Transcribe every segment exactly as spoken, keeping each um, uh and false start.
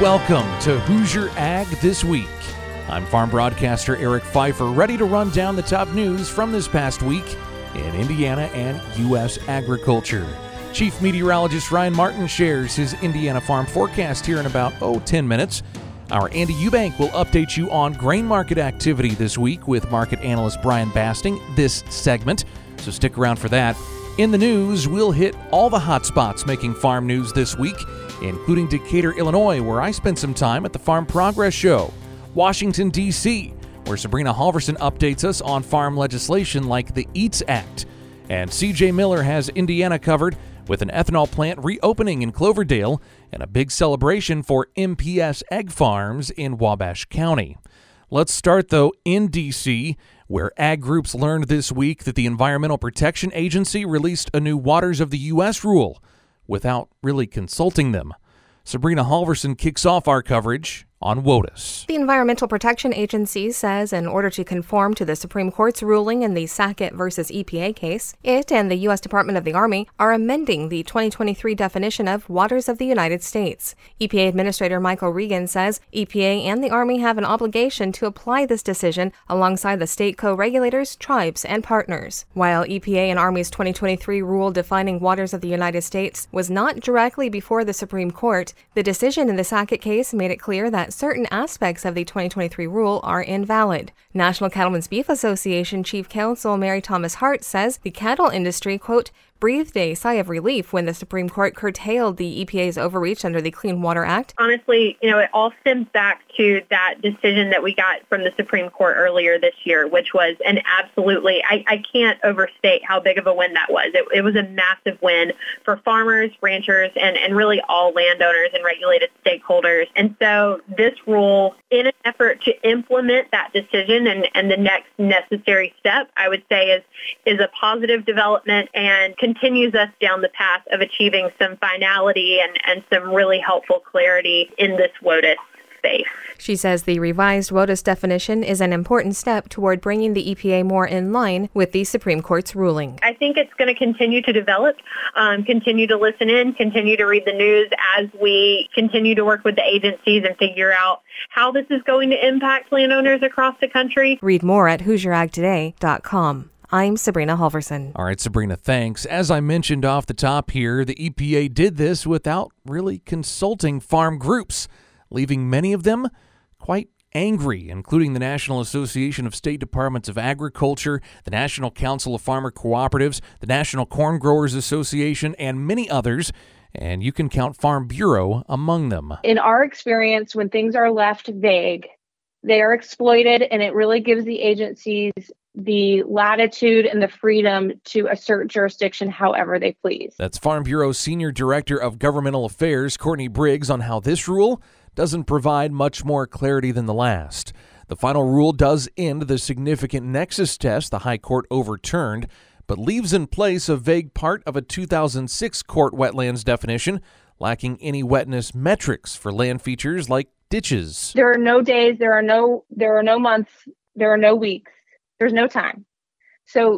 welcome to Hoosier Ag This Week. I'm farm broadcaster Eric Pfeiffer, ready to run down the top news from this past week in Indiana and U S agriculture. Chief Meteorologist Ryan Martin shares his Indiana farm forecast here in about, oh, ten minutes. Our Andy Eubank will update you on grain market activity this week with market analyst Brian Basting this segment, so stick around for that. In the news, we'll hit all the hot spots making farm news this week, including Decatur, Illinois, where I spent some time at the Farm Progress Show, Washington, D C, where Sabrina Halverson updates us on farm legislation like the EATS Act, and C J Miller has Indiana covered with an ethanol plant reopening in Cloverdale and a big celebration for M P S egg farms in Wabash County. Let's start, though, in D C, where ag groups learned this week that the Environmental Protection Agency released a new Waters of the U S rule without really consulting them. Sabrina Halverson kicks off our coverage on WOTUS. The Environmental Protection Agency says in order to conform to the Supreme Court's ruling in the Sackett versus E P A case, it and the U S Department of the Army are amending the twenty twenty-three definition of waters of the United States. E P A Administrator Michael Regan says E P A and the Army have an obligation to apply this decision alongside the state co-regulators, tribes, and partners. While E P A and Army's twenty twenty-three rule defining waters of the United States was not directly before the Supreme Court, the decision in the Sackett case made it clear that certain aspects of the twenty twenty-three rule are invalid. National Cattlemen's Beef Association Chief Counsel Mary Thomas Hart says the cattle industry, quote, breathed a sigh of relief when the Supreme Court curtailed the E P A's overreach under the Clean Water Act. Honestly, you know, it all stems back to that decision that we got from the Supreme Court earlier this year, which was an absolutely, I, I can't overstate how big of a win that was. It, it was a massive win for farmers, ranchers, and, and really all landowners and regulated stakeholders. And so this rule, in an effort to implement that decision and, and the next necessary step, I would say is, is a positive development and continues us down the path of achieving some finality and, and some really helpful clarity in this WOTUS space. She says the revised WOTUS definition is an important step toward bringing the E P A more in line with the Supreme Court's ruling. I think it's going to continue to develop, um, continue to listen in, continue to read the news as we continue to work with the agencies and figure out how this is going to impact landowners across the country. Read more at Hoosier Ag Today dot com. I'm Sabrina Halverson. All right, Sabrina, thanks. As I mentioned off the top here, the E P A did this without really consulting farm groups, leaving many of them quite angry, including the National Association of State Departments of Agriculture, the National Council of Farmer Cooperatives, the National Corn Growers Association, and many others. And you can count Farm Bureau among them. In our experience, when things are left vague, they are exploited, and it really gives the agencies the latitude and the freedom to assert jurisdiction however they please. That's Farm Bureau Senior Director of Governmental Affairs, Courtney Briggs, on how this rule doesn't provide much more clarity than the last. The final rule does end the significant nexus test the High Court overturned, but leaves in place a vague part of a two thousand six court wetlands definition, lacking any wetness metrics for land features like ditches. There are no days, there are no there are no months, there are no weeks. There's no time. So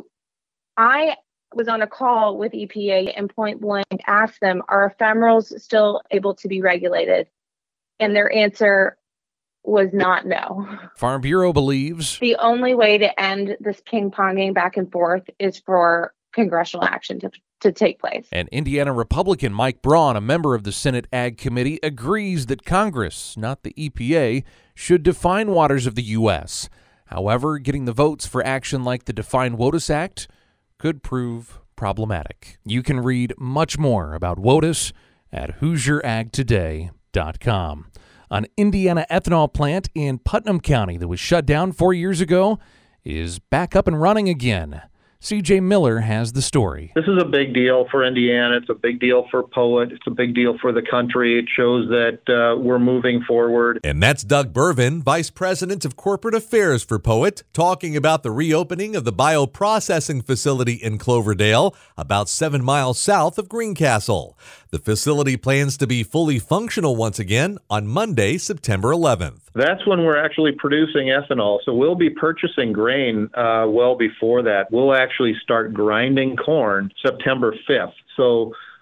I was on a call with E P A and point blank asked them, are ephemerals still able to be regulated? And their answer was not no. Farm Bureau believes the only way to end this ping-ponging back and forth is for congressional action to, to take place. And Indiana Republican Mike Braun, a member of the Senate Ag Committee, agrees that Congress, not the E P A, should define waters of the U S However, getting the votes for action like the Define WOTUS Act could prove problematic. You can read much more about WOTUS at Hoosier Ag Today dot com. An Indiana ethanol plant in Putnam County that was shut down four years ago is back up and running again. C J Miller has the story. This is a big deal for Indiana. It's a big deal for Poet. It's a big deal for the country. It shows that uh, we're moving forward. And that's Doug Bervin, Vice President of Corporate Affairs for Poet, talking about the reopening of the bioprocessing facility in Cloverdale, about seven miles south of Greencastle. The facility plans to be fully functional once again on Monday, September eleventh. That's when we're actually producing ethanol. So we'll be purchasing grain uh, well before that. We'll actually start grinding corn September fifth. So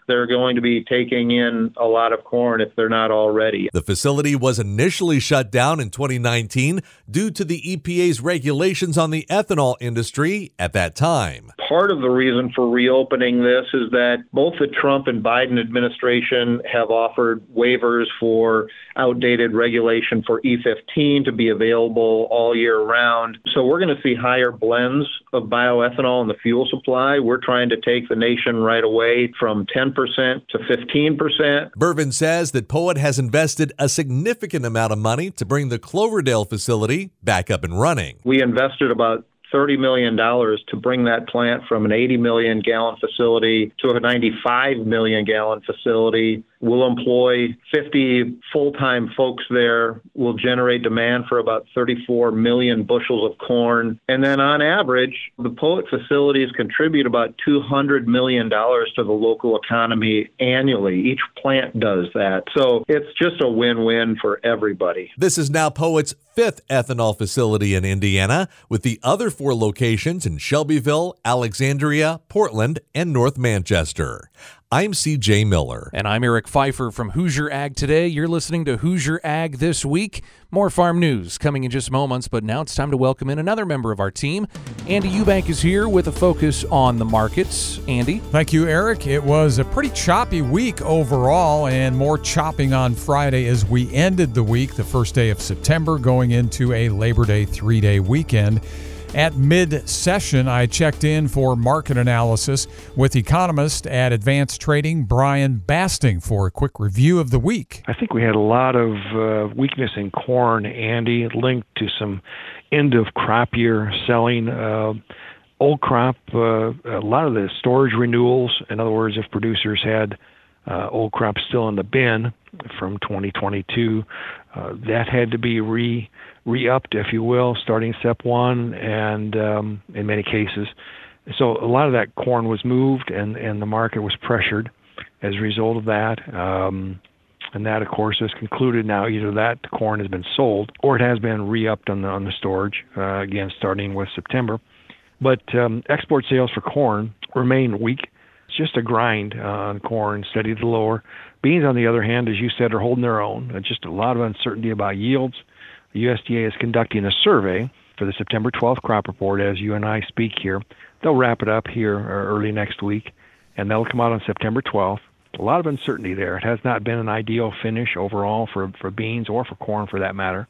they're going to be taking in a lot of corn if they're not already. The facility was initially shut down in twenty nineteen due to the E P A's regulations on the ethanol industry at that time. Part of the reason for reopening this is that both the Trump and Biden administration have offered waivers for outdated regulation for E fifteen to be available all year round. So we're going to see higher blends of bioethanol in the fuel supply. We're trying to take the nation right away from ten percent to fifteen percent. Bervin says that P O E T has invested a significant amount of money to bring the Cloverdale facility back up and running. We invested about thirty million dollars to bring that plant from an eighty million gallon facility to a ninety-five million gallon facility. We'll employ fifty full-time folks there. We'll generate demand for about thirty-four million bushels of corn. And then on average, the P O E T facilities contribute about two hundred million dollars to the local economy annually. Each plant does that. So it's just a win-win for everybody. This is now P O E T's fifth ethanol facility in Indiana, with the other four locations in Shelbyville, Alexandria, Portland, and North Manchester. I'm C J Miller. And I'm Eric Pfeiffer from Hoosier Ag Today. You're listening to Hoosier Ag This Week. More farm news coming in just moments, but now it's time to welcome in another member of our team. Andy Eubank is here with a focus on the markets. Andy? Thank you, Eric. It was a pretty choppy week overall, and more chopping on Friday as we ended the week, the first day of September, going into a Labor Day three-day weekend. At mid-session, I checked in for market analysis with economist at Advanced Trading, Brian Basting, for a quick review of the week. I think we had a lot of uh, weakness in corn, Andy, linked to some end-of-crop year selling. Uh, old crop, uh, a lot of the storage renewals, in other words, if producers had uh, old crop still in the bin from twenty twenty-two, uh, that had to be re re-upped, if you will, starting step one, and um, in many cases. So a lot of that corn was moved, and, and the market was pressured as a result of that. Um, and that, of course, is concluded now. Either that corn has been sold, or it has been re-upped on the, on the storage, uh, again, starting with September. But um, export sales for corn remain weak. It's just a grind uh, on corn, steady to lower. Beans, on the other hand, as you said, are holding their own. Uh, just a lot of uncertainty about yields. The U S D A is conducting a survey for the September twelfth crop report as you and I speak here. They'll wrap it up here early next week, and that'll come out on September twelfth. A lot of uncertainty there. It has not been an ideal finish overall for, for beans or for corn, for that matter.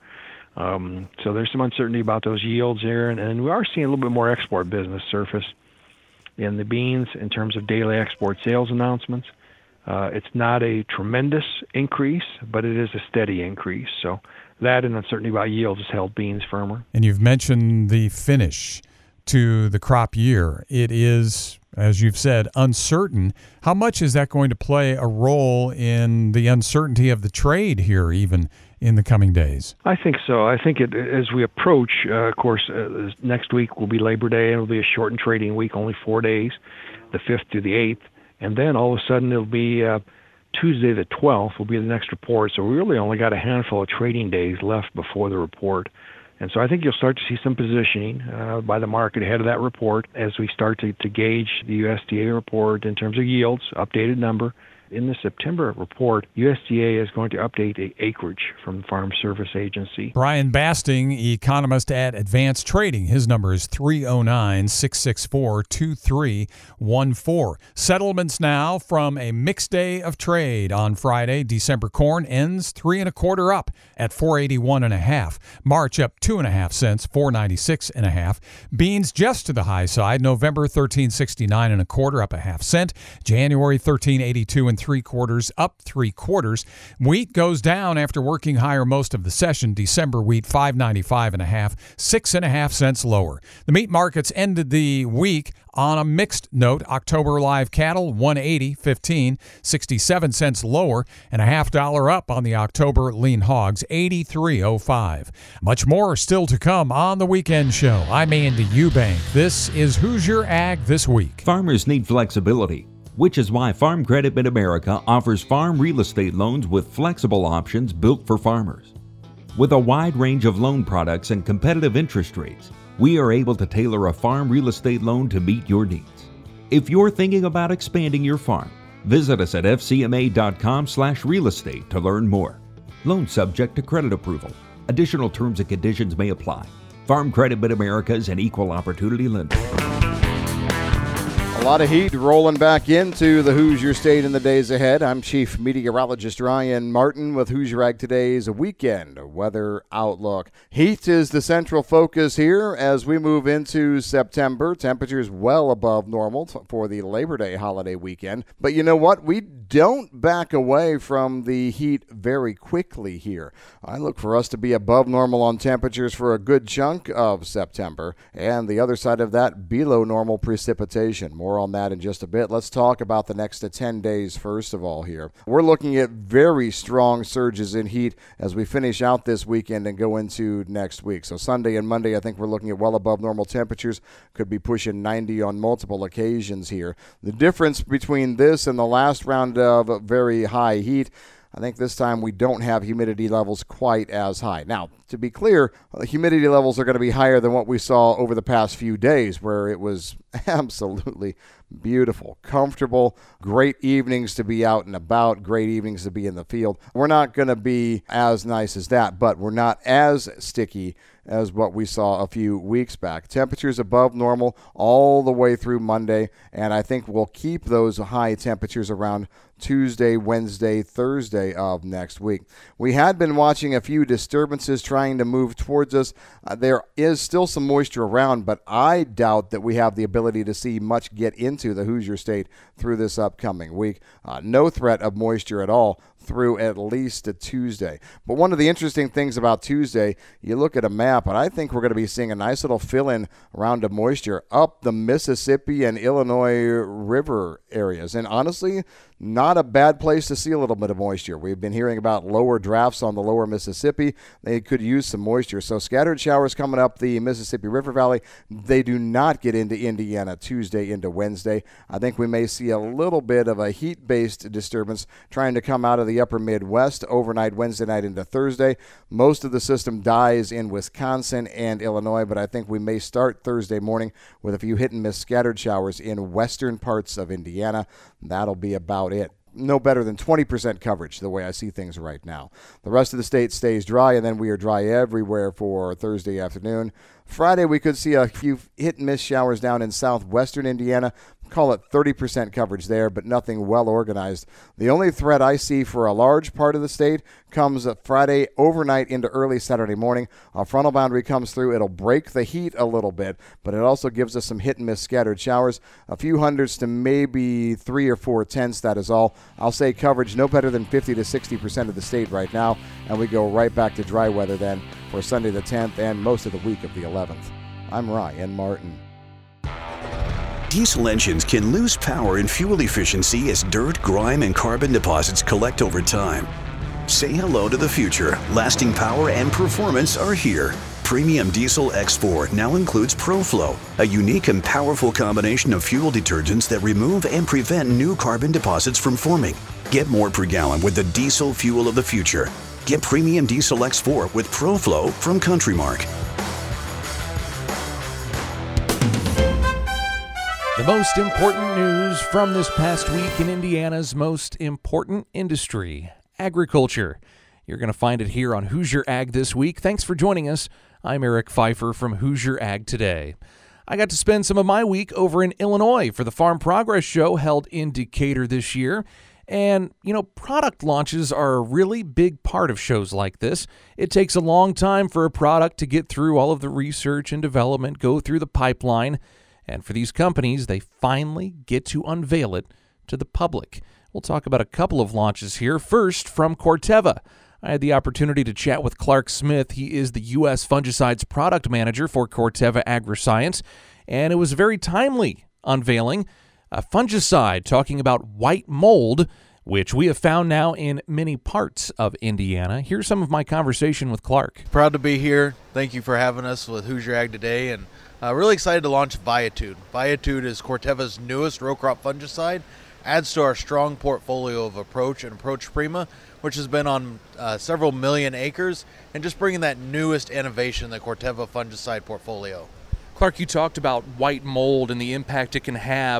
Um, so there's some uncertainty about those yields there, and, and we are seeing a little bit more export business surface in the beans in terms of daily export sales announcements. Uh, it's not a tremendous increase, but it is a steady increase. So that and uncertainty about yields has held beans firmer. And you've mentioned the finish to the crop year. It is, as you've said, uncertain. How much is that going to play a role in the uncertainty of the trade here, even in the coming days? I think so. I think it, as we approach, uh, of course, uh, next week will be Labor Day. It'll be a shortened trading week, only four days, the fifth through the eighth. And then all of a sudden it'll be uh, Tuesday the twelfth will be the next report. So we really only got a handful of trading days left before the report. And so I think you'll start to see some positioning uh, by the market ahead of that report as we start to, to gauge the U S D A report in terms of yields, updated number. In the September report, U S D A is going to update the acreage from the Farm Service Agency. Brian Basting, economist at Advanced Trading. His number is three oh nine, six six four, two three one four. Settlements now from a mixed day of trade on Friday. December corn ends three and a quarter up at four eighty-one and a half. March up two and a half cents, four ninety-six and a half. Beans just to the high side. November thirteen sixty-nine and a quarter, up a half cent. January thirteen eighty-two and three quarters, up three quarters. Wheat goes down after working higher most of the session. December wheat five ninety-five and a half, six and a half cents lower. The meat markets ended the week on a mixed note. October live cattle one eighty fifteen, sixty-seven cents lower, and a half dollar up on the October lean hogs, eighty-three oh five. Much more still to come on the weekend show. I'm Andy Eubank. This is Hoosier Ag This Week. Farmers need flexibility, which is why Farm Credit Mid-America offers farm real estate loans with flexible options built for farmers. With a wide range of loan products and competitive interest rates, we are able to tailor a farm real estate loan to meet your needs. If you're thinking about expanding your farm, Visit us at f c m a dot com slash real estate to learn more. Loan subject to credit approval. Additional terms and conditions may apply. Farm Credit Mid-America is an equal opportunity lender. A lot of heat rolling back into the Hoosier State in the days ahead. I'm Chief Meteorologist Ryan Martin with Hoosier Ag Today's weekend weather outlook. Heat is the central focus here as we move into September. Temperatures well above normal for the Labor Day holiday weekend. But you know what? We don't back away from the heat very quickly here. I look for us to be above normal on temperatures for a good chunk of September. And the other side of that, below normal precipitation. More on that in just a bit. Let's talk about the next ten days first of all here. We're looking at very strong surges in heat as we finish out this weekend and go into next week. So Sunday and Monday, I think we're looking at well above normal temperatures. Could be pushing ninety on multiple occasions here. The difference between this and the last round of very high heat, I think this time we don't have humidity levels quite as high. Now, to be clear, the humidity levels are going to be higher than what we saw over the past few days, where it was absolutely beautiful, comfortable, great evenings to be out and about, great evenings to be in the field. We're not going to be as nice as that, but we're not as sticky as what we saw a few weeks back. Temperatures above normal all the way through Monday, and I think we'll keep those high temperatures around Tuesday, Wednesday, Thursday of next week. We had been watching a few disturbances trying to move towards us. Uh, there is still some moisture around, but I doubt that we have the ability to see much get into the Hoosier State through this upcoming week. Uh, no threat of moisture at all through at least a Tuesday. But one of the interesting things about Tuesday, you look at a map, and I think we're going to be seeing a nice little fill-in round of moisture up the Mississippi and Illinois River areas. And honestly, not a bad place to see a little bit of moisture. We've been hearing about lower drafts on the lower Mississippi. They could use some moisture. So scattered showers coming up the Mississippi River Valley. They do not get into Indiana Tuesday into Wednesday. I think we may see a little bit of a heat-based disturbance trying to come out of the upper Midwest overnight Wednesday night into Thursday. Most of the system dies in Wisconsin and Illinois, but I think we may start Thursday morning with a few hit-and-miss scattered showers in western parts of Indiana. That'll be about it. No better than twenty percent coverage the way I see things right now. The rest of the state stays dry, and then we are dry everywhere for Thursday afternoon. Friday, we could see a few hit-and-miss showers down in southwestern Indiana. Call it thirty percent coverage there, but nothing well organized. The only threat I see for a large part of the state comes Friday overnight into early Saturday morning. A frontal boundary comes through. It'll break the heat a little bit, but it also gives us some hit-and-miss scattered showers. A few hundreds to maybe three or four tenths, that is all. I'll say coverage no better than fifty to sixty percent of the state right now, and we go right back to dry weather then for Sunday the tenth and most of the week of the eleventh. I'm Ryan Martin. Diesel engines can lose power and fuel efficiency as dirt, grime, and carbon deposits collect over time. Say hello to the future. Lasting power and performance are here. Premium Diesel X four now includes ProFlow, a unique and powerful combination of fuel detergents that remove and prevent new carbon deposits from forming. Get more per gallon with the diesel fuel of the future. Get Premium Diesel X four with ProFlow from CountryMark. The most important news from this past week in Indiana's most important industry, agriculture. You're going to find it here on Hoosier Ag This Week. Thanks for joining us. I'm Eric Pfeiffer from Hoosier Ag Today. I got to spend some of my week over in Illinois for the Farm Progress Show held in Decatur this year. And, you know, product launches are a really big part of shows like this. It takes a long time for a product to get through all of the research and development, go through the pipeline. And for these companies, they finally get to unveil it to the public. We'll talk about a couple of launches here. First, from Corteva. I had the opportunity to chat with Clark Smith. He is the U S Fungicides Product Manager for Corteva Agriscience, and it was a very timely unveiling. A fungicide talking about white mold, which we have found now in many parts of Indiana. Here's some of my conversation with Clark. Proud to be here. Thank you for having us with Hoosier Ag Today, and uh, really excited to launch Viatude. Viatude is Corteva's newest row crop fungicide, adds to our strong portfolio of Approach and Approach Prima, which has been on uh, several million acres, and just bringing that newest innovation in the Corteva fungicide portfolio. Clark, you talked about white mold and the impact it can have.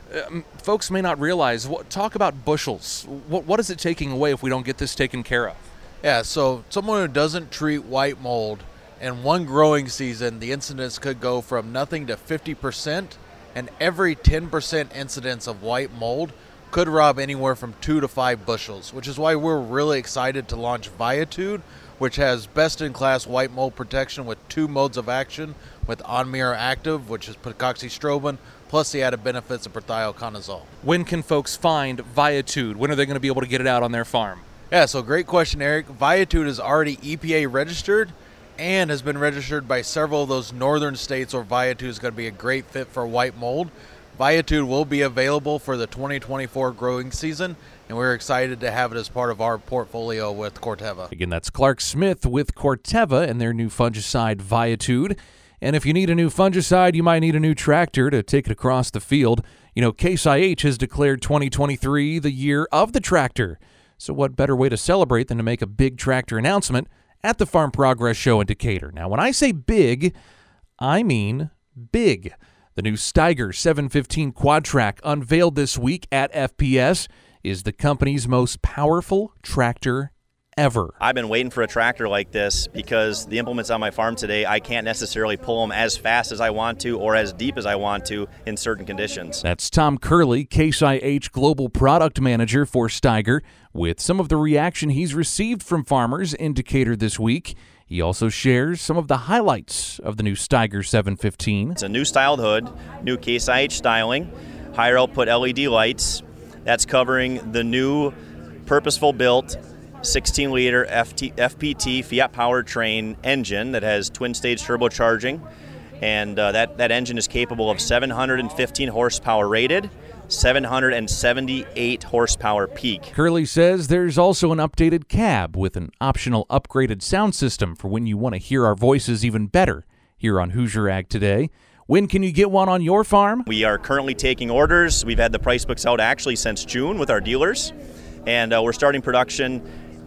Um, folks may not realize, what, talk about bushels. What, what is it taking away if we don't get this taken care of? Yeah, so someone who doesn't treat white mold, in one growing season, the incidence could go from nothing to fifty percent, and every ten percent incidence of white mold could rob anywhere from two to five bushels, which is why we're really excited to launch Viatude, which has best-in-class white mold protection with two modes of action with OnMirror Active, which is picoxystrobin, plus the added benefits of prothioconazole. When can folks find Viatude? When are they going to be able to get it out on their farm? Yeah, so great question, Eric. Viatude is already E P A registered and has been registered by several of those northern states where Viatude is going to be a great fit for white mold. Viatude will be available for the twenty twenty-four growing season, and we're excited to have it as part of our portfolio with Corteva. Again, that's Clark Smith with Corteva and their new fungicide Viatude. And if you need a new fungicide, you might need a new tractor to take it across the field. You know, Case I H has declared twenty twenty-three the year of the tractor. So what better way to celebrate than to make a big tractor announcement at the Farm Progress Show in Decatur. Now, when I say big, I mean big. The new Steiger seven fifteen Quadtrac, unveiled this week at F P S, is the company's most powerful tractor ever. I've been waiting for a tractor like this because the implements on my farm today, I can't necessarily pull them as fast as I want to or as deep as I want to in certain conditions. That's Tom Curley, Case I H Global Product Manager for Steiger, with some of the reaction he's received from farmers in Decatur this week. He also shares some of the highlights of the new Steiger seven fifteen. It's a new styled hood, new Case I H styling, higher output L E D lights. That's covering the new purposeful built sixteen liter F P T Fiat powertrain engine that has twin stage turbocharging, and uh, that, that engine is capable of seven hundred fifteen horsepower rated, seven hundred seventy-eight horsepower peak. Curley says there's also an updated cab with an optional upgraded sound system for when you want to hear our voices even better here on Hoosier Ag Today. When can you get one on your farm? We are currently taking orders. We've had the price books out actually since June with our dealers, and uh, we're starting production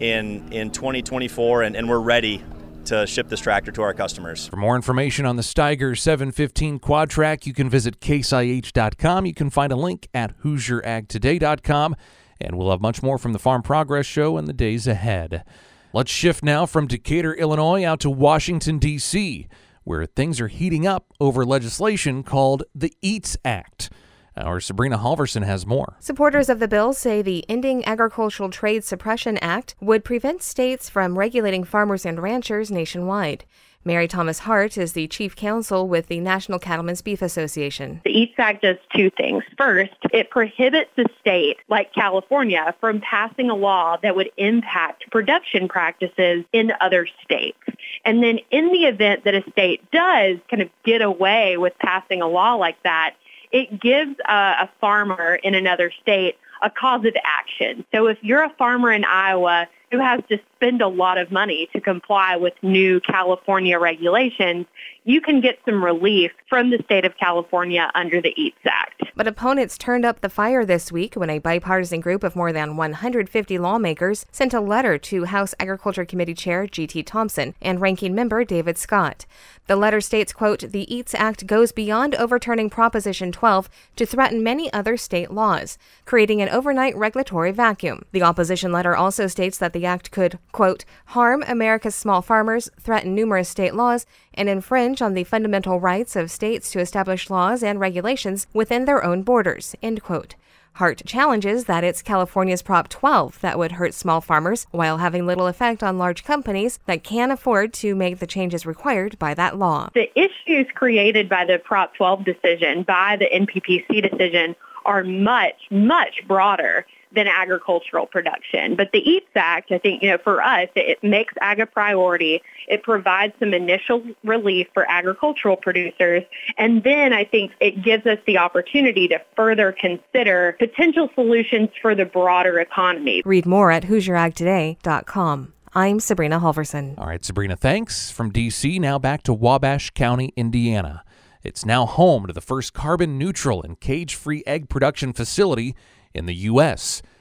in in twenty twenty-four, and, and we're ready to ship this tractor to our customers. For more information on the Steiger seven fifteen Quadtrac, you can visit case I H dot com. You can find a link at hoosier ag today dot com, and we'll have much more from the Farm Progress Show in the days ahead. Let's shift now from Decatur, Illinois, out to Washington, D C, where things are heating up over legislation called the EATS Act. Our Sabrina Halverson has more. Supporters of the bill say the Ending Agricultural Trade Suppression Act would prevent states from regulating farmers and ranchers nationwide. Mary Thomas Hart is the chief counsel with the National Cattlemen's Beef Association. The EATS Act does two things. First, it prohibits a state like California from passing a law that would impact production practices in other states. And then in the event that a state does kind of get away with passing a law like that, it gives a, a farmer in another state a cause of action. So if you're a farmer in Iowa who has to spend a lot of money to comply with new California regulations, you can get some relief from the state of California under the EATS Act. But opponents turned up the fire this week when a bipartisan group of more than one hundred fifty lawmakers sent a letter to House Agriculture Committee Chair G T Thompson and Ranking Member David Scott. The letter states, quote, "The EATS Act goes beyond overturning Proposition twelve to threaten many other state laws, creating an overnight regulatory vacuum." The opposition letter also states that the act could, quote, "harm America's small farmers, threaten numerous state laws, and infringe on the fundamental rights of states to establish laws and regulations within their own borders," end quote. Hart challenges that it's California's Prop twelve that would hurt small farmers while having little effect on large companies that can't afford to make the changes required by that law. The issues created by the Prop twelve decision, by the N P P C decision, are much, much broader than agricultural production. But the EATS Act, I think, you know, for us, it makes ag a priority. It provides some initial relief for agricultural producers. And then I think it gives us the opportunity to further consider potential solutions for the broader economy. Read more at hoosier ag today dot com. I'm Sabrina Halverson. All right, Sabrina, thanks. From D C, now back to Wabash County, Indiana. It's now home to the first carbon-neutral and cage-free egg production facility in the U S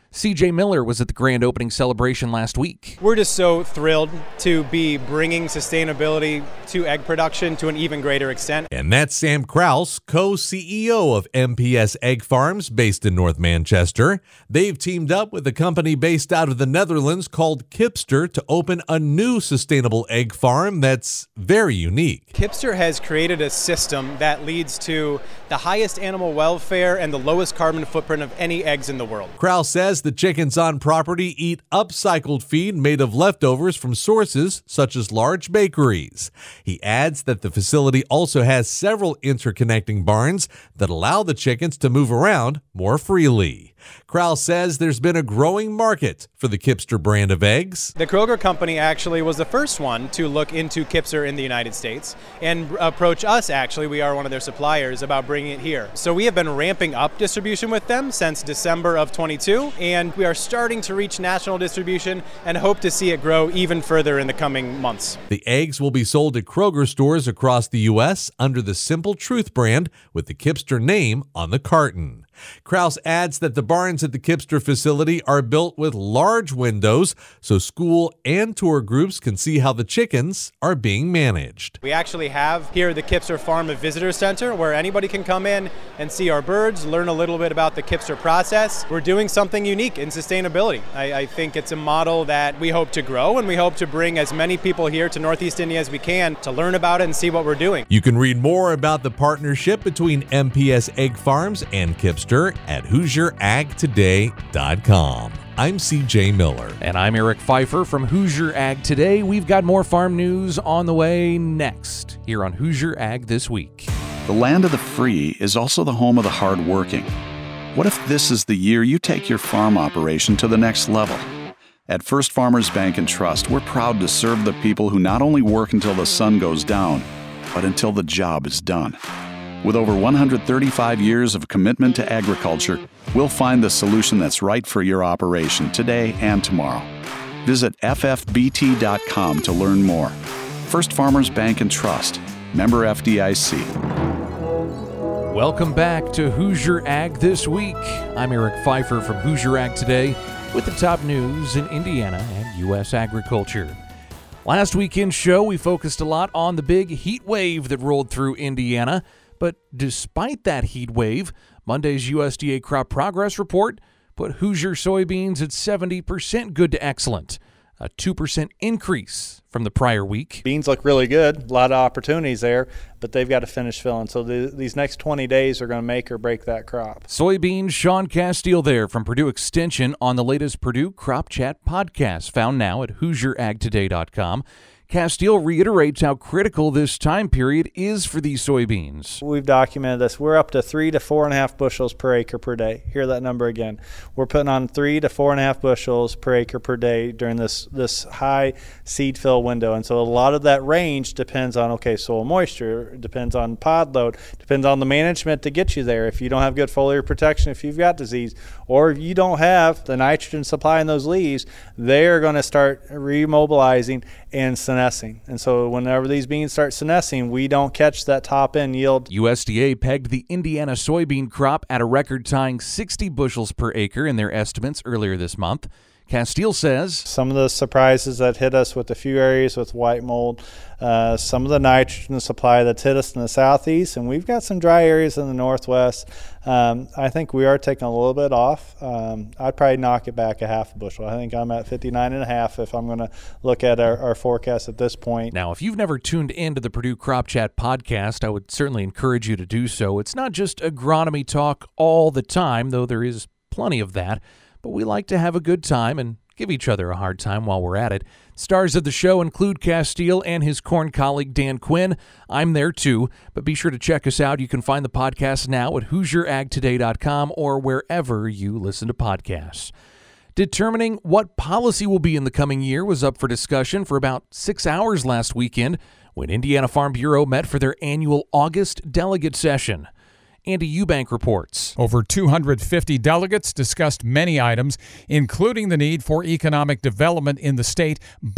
C J Miller was at the grand opening celebration last week. We're just so thrilled to be bringing sustainability to egg production to an even greater extent. And that's Sam Kraus, co-C E O of M P S Egg Farms based in North Manchester. They've teamed up with a company based out of the Netherlands called Kipster to open a new sustainable egg farm that's very unique. Kipster has created a system that leads to the highest animal welfare and the lowest carbon footprint of any eggs in the world. Kraus says the chickens on property eat upcycled feed made of leftovers from sources such as large bakeries. He adds that the facility also has several interconnecting barns that allow the chickens to move around more freely. Kraus says there's been a growing market for the Kipster brand of eggs. The Kroger company actually was the first one to look into Kipster in the United States and approach us, actually, we are one of their suppliers, about bringing it here. So we have been ramping up distribution with them since December of twenty-two, and we are starting to reach national distribution and hope to see it grow even further in the coming months. The eggs will be sold at Kroger stores across the U S under the Simple Truth brand with the Kipster name on the carton. Kraus adds that the barns at the Kipster facility are built with large windows so school and tour groups can see how the chickens are being managed. We actually have here at the Kipster Farm a visitor center where anybody can come in and see our birds, learn a little bit about the Kipster process. We're doing something unique in sustainability. I, I think it's a model that we hope to grow, and we hope to bring as many people here to Northeast India as we can to learn about it and see what we're doing. You can read more about the partnership between M P S Egg Farms and Kipster at Hoosier Ag Today dot com. I'm C J Miller. And I'm Eric Pfeiffer from Hoosier Ag Today. We've got more farm news on the way next here on Hoosier Ag This Week. The land of the free is also the home of the hardworking. What if this is the year you take your farm operation to the next level? At First Farmers Bank and Trust, we're proud to serve the people who not only work until the sun goes down, but until the job is done. With over one hundred thirty-five years of commitment to agriculture, we'll find the solution that's right for your operation today and tomorrow. Visit F F B T dot com to learn more. First Farmers Bank and Trust, member F D I C. Welcome back to Hoosier Ag This Week. I'm Eric Pfeiffer from Hoosier Ag Today with the top news in Indiana and U S agriculture. Last weekend's show, we focused a lot on the big heat wave that rolled through Indiana. But despite that heat wave, Monday's U S D A crop progress report put Hoosier soybeans at seventy percent good to excellent, a two percent increase from the prior week. Beans look really good, a lot of opportunities there, but they've got to finish filling. So the, these next twenty days are going to make or break that crop. Soybeans, Sean Castile there from Purdue Extension on the latest Purdue Crop Chat podcast, found now at Hoosier Ag Today dot com. Castile reiterates how critical this time period is for these soybeans. We've documented this. We're up to three to four and a half bushels per acre per day. Hear that number again. We're putting on three to four and a half bushels per acre per day during this this high seed fill window. And so a lot of that range depends on, okay, soil moisture, depends on pod load, depends on the management to get you there. If you don't have good foliar protection, if you've got disease, or if you don't have the nitrogen supply in those leaves, they're going to start remobilizing and senescing. And so whenever these beans start senescing, we don't catch that top end yield. U S D A pegged the Indiana soybean crop at a record-tying sixty bushels per acre in their estimates earlier this month. Castile says some of the surprises that hit us with a few areas with white mold, uh, some of the nitrogen supply that's hit us in the southeast, and we've got some dry areas in the northwest. Um, I think we are taking a little bit off. Um, I'd probably knock it back a half a bushel. I think I'm at fifty-nine and a half if I'm going to look at our, our forecast at this point. Now, if you've never tuned into the Purdue Crop Chat podcast, I would certainly encourage you to do so. It's not just agronomy talk all the time, though there is plenty of that. But we like to have a good time and give each other a hard time while we're at it. Stars of the show include Castile and his corn colleague Dan Quinn. I'm there too, but be sure to check us out. You can find the podcast now at Hoosier Ag Today dot com or wherever you listen to podcasts. Determining what policy will be in the coming year was up for discussion for about six hours last weekend when Indiana Farm Bureau met for their annual August delegate session. Andy Eubank reports. Over two hundred fifty delegates discussed many items, including the need for economic development in the state, but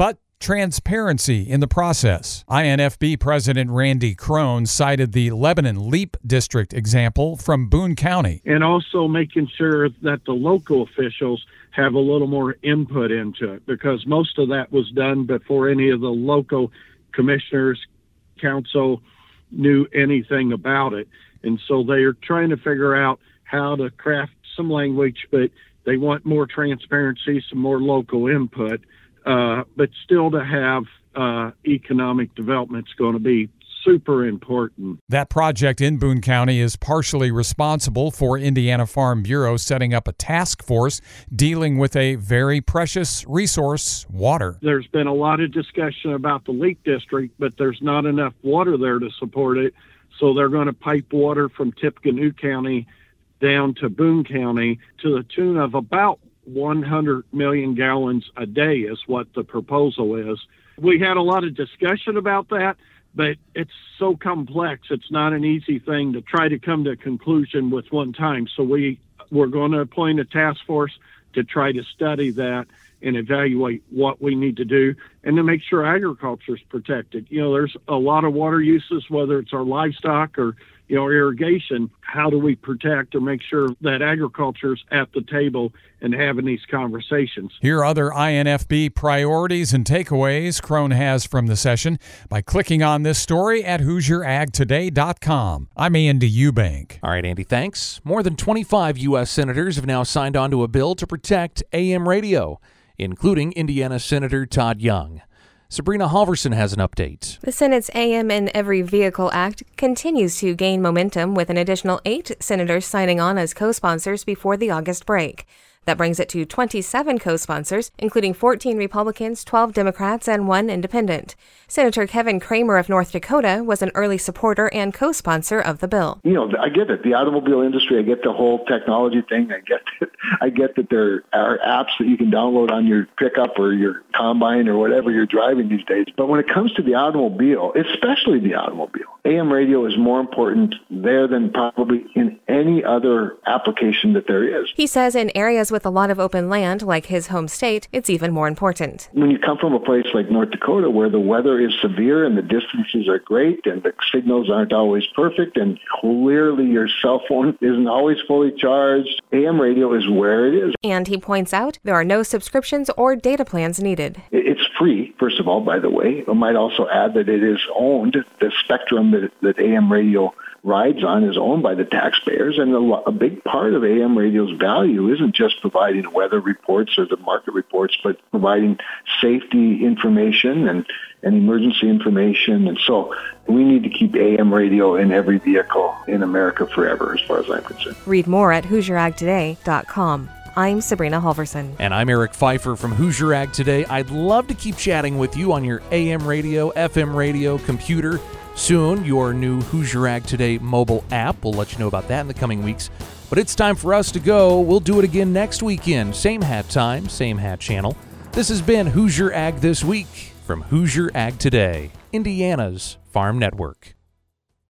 transparency in the process. I N F B President Randy Crone cited the Lebanon Leap District example from Boone County. And also making sure that the local officials have a little more input into it, because most of that was done before any of the local commissioners, council knew anything about it. And so they are trying to figure out how to craft some language, but they want more transparency, some more local input, uh, but still to have uh, economic development is going to be super important. That project in Boone County is partially responsible for Indiana Farm Bureau setting up a task force dealing with a very precious resource, water. There's been a lot of discussion about the Leap District, but there's not enough water there to support it. So they're going to pipe water from Tippecanoe County down to Boone County to the tune of about one hundred million gallons a day is what the proposal is. We had a lot of discussion about that, but it's so complex. It's not an easy thing to try to come to a conclusion with one time. So we, we're going to appoint a task force to try to study that and evaluate what we need to do and to make sure agriculture is protected. You know, there's a lot of water uses, whether it's our livestock or, you know, irrigation. How do we protect or make sure that agriculture's at the table and having these conversations? Here are other I N F B priorities and takeaways Crone has from the session by clicking on this story at Hoosier Ag Today dot com. I'm Andy Eubank. All right, Andy, thanks. More than twenty-five U S senators have now signed on to a bill to protect A M radio, including Indiana Senator Todd Young. Sabrina Halverson has an update. The Senate's A M in Every Vehicle Act continues to gain momentum, with an additional eight senators signing on as co-sponsors before the August break. That brings it to twenty-seven co-sponsors, including fourteen Republicans, twelve Democrats, and one independent. Senator Kevin Cramer of North Dakota was an early supporter and co-sponsor of the bill. You know, I get it. The automobile industry, I get the whole technology thing. I get that, I get that there are apps that you can download on your pickup or your combine or whatever you're driving these days. But when it comes to the automobile, especially the automobile, A M radio is more important there than probably in any other application that there is. He says in areas with a lot of open land, like his home state, it's even more important. When you come from a place like North Dakota where the weather is severe and the distances are great and the signals aren't always perfect and clearly your cell phone isn't always fully charged, A M radio is where it is. And he points out there are no subscriptions or data plans needed. It's free, first of all, by the way. I might also add that it is owned. The spectrum that, that A M radio rides on is owned by the taxpayers, and a, a big part of A M radio's value isn't just providing weather reports or the market reports, but providing safety information and, and emergency information. And so we need to keep A M radio in every vehicle in America forever, as far as I'm concerned. Read more at Hoosier Ag Today dot com. I'm Sabrina Halverson. And I'm Eric Pfeiffer from Hoosier Ag Today. I'd love to keep chatting with you on your A M radio, F M radio, computer. Soon, your new Hoosier Ag Today mobile app. We'll let you know about that in the coming weeks. But it's time for us to go. We'll do it again next weekend. Same hat time, same hat channel. This has been Hoosier Ag This Week from Hoosier Ag Today, Indiana's Farm Network.